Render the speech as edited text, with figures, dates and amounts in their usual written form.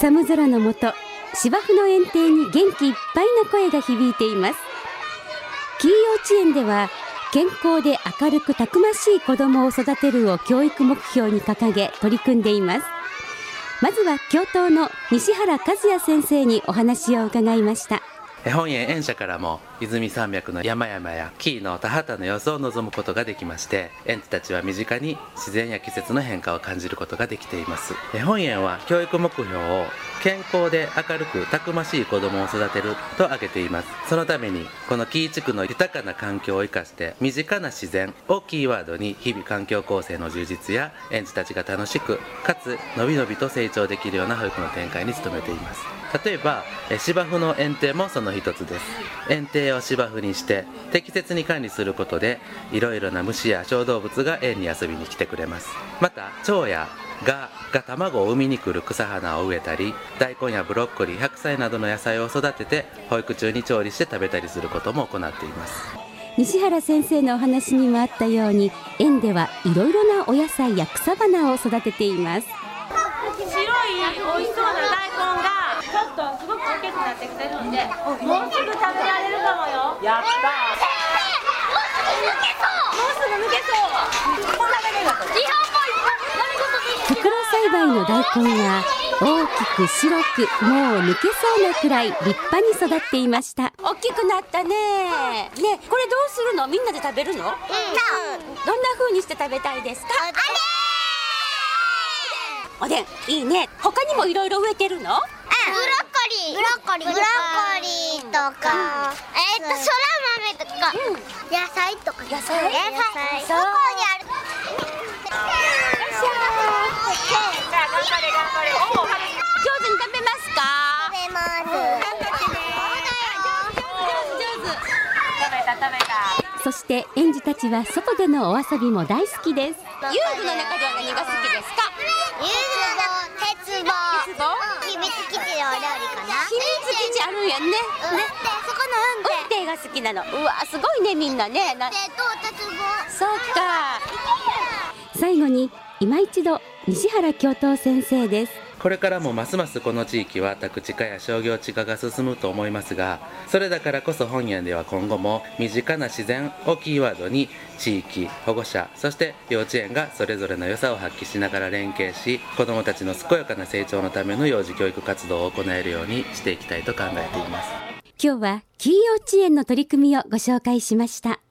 寒空の下、芝生の園庭に元気いっぱいの声が響いています。紀伊幼稚園では、健康で明るくたくましい子どもを育てるを教育目標に掲げ取り組んでいます。まずは教頭の西原和也先生にお話を伺いました。 本園園舎からも泉山脈の山々や紀伊の田畑の様子を望むことができまして、園児たちは身近に自然や季節の変化を感じることができています。本園は教育目標を健康で明るくたくましい子どもを育てると挙げています。そのためにこの紀伊地区の豊かな環境を生かして身近な自然をキーワードに日々環境構成の充実や園児たちが楽しくかつのびのびと成長できるような保育の展開に努めています。例えば芝生の園庭もその一つです。園庭を芝生にして適切に管理することでいろいろな虫や小動物が園に遊びに来てくれます。また蝶やガが卵を産みに来る草花を植えたり、大根やブロッコリー、白菜などの野菜を育てて保育中に調理して食べたりすることも行っています。 西原先生のお話にもあったように、園ではいろいろなお野菜や草花を育てています。 白い美味しそうな大根がちょっとすごく大きくなってきてるんで、もうすぐ食べられるかもよ。やったー。もうすぐ抜けそう。こんなだけだと。 袋栽培の大根は大きく白く、もう抜けそうなくらい立派に育っていました。 大きくなったね。ね、これどうするの？みんなで食べるの？どんな風にして食べたいですか？おでん、いいね。他にもいろいろ植えてるの？ ブロッコリーとか、そら豆とか、野菜とか、 野菜、 そこにある。 上手に食べますか？ 食べます。 上手。食べた。 そして園児たちは外でのお遊びも大好きです。 遊具の中では何が好きですか？ 鉄棒、秘密基地のお料理かな。 秘密基地あるんやんね。 そこの運転が好きなの。うわ、すごいね、みんなね。 鉄棒。 そうか。 最後に今一度西原教頭先生です。 これからもますますこの地域は宅地化や商業地化が進むと思いますが、それだからこそ本園では今後も身近な自然をキーワードに地域、保護者、そして幼稚園がそれぞれの良さを発揮しながら連携し、子どもたちの健やかな成長のための幼児教育活動を行えるようにしていきたいと考えています。 今日は紀伊幼稚園の取り組みをご紹介しました。